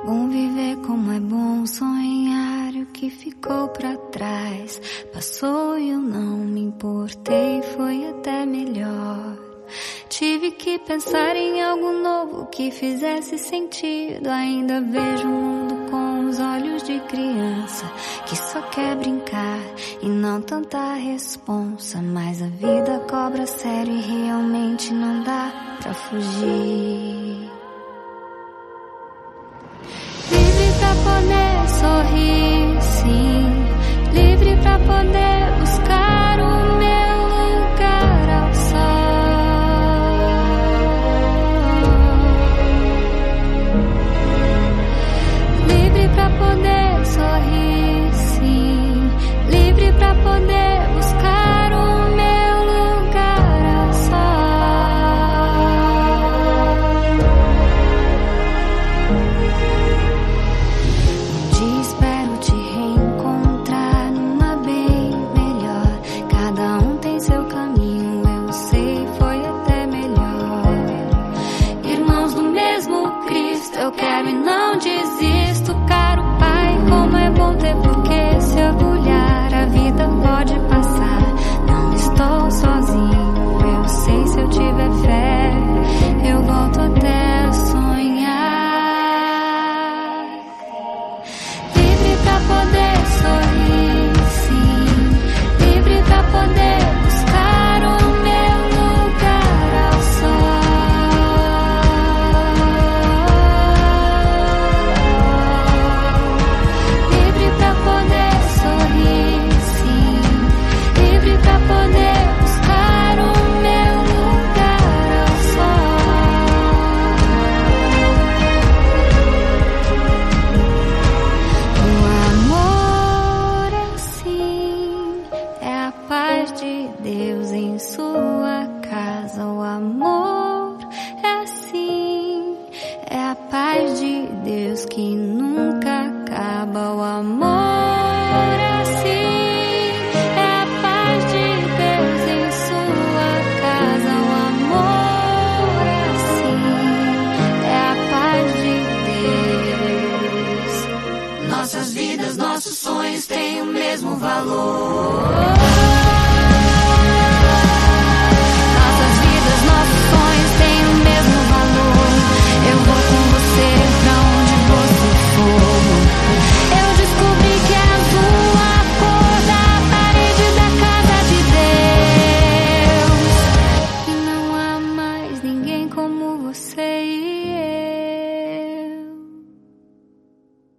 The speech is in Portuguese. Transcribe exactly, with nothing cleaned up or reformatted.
Bom viver como é bom sonhar, o que ficou pra trás passou e eu não me importei, foi até melhor. Tive que pensar em algo novo que fizesse sentido. Ainda vejo o mundo com os olhos de criança que só quer brincar e não tanta responsa. Mas a vida cobra sério e realmente não dá pra fugir. Livre pra poder sorrir, sim. Livre pra poder buscar o meu lugar ao sol. Livre pra poder sorrir, sim. Livre pra poder buscar o meu lugar ao sol. Um dia espero te reencontrar numa bem melhor. Cada um tem seu caminho, eu sei, foi até melhor. Irmãos do mesmo Cristo, eu quero e não desisto. Caro Pai, como é bom ter por que se orgulhar. A vida pode passar, não estou sozinho. Eu sei, se eu tiver fé, eu volto até sonhar. Livre pra poder sorrir, sim. Livre pra poder buscar o meu lugar ao sol. Livre pra poder sorrir, sim. Livre pra poder buscar o meu lugar ao sol. O amor é assim, é a paz de Deus em sua casa. O amor é assim, é a paz de Deus que nunca acaba. O amor é assim, é a paz de Deus em sua casa. O amor é assim, é a paz de Deus. Nossas vidas, nossos sonhos têm o mesmo valor.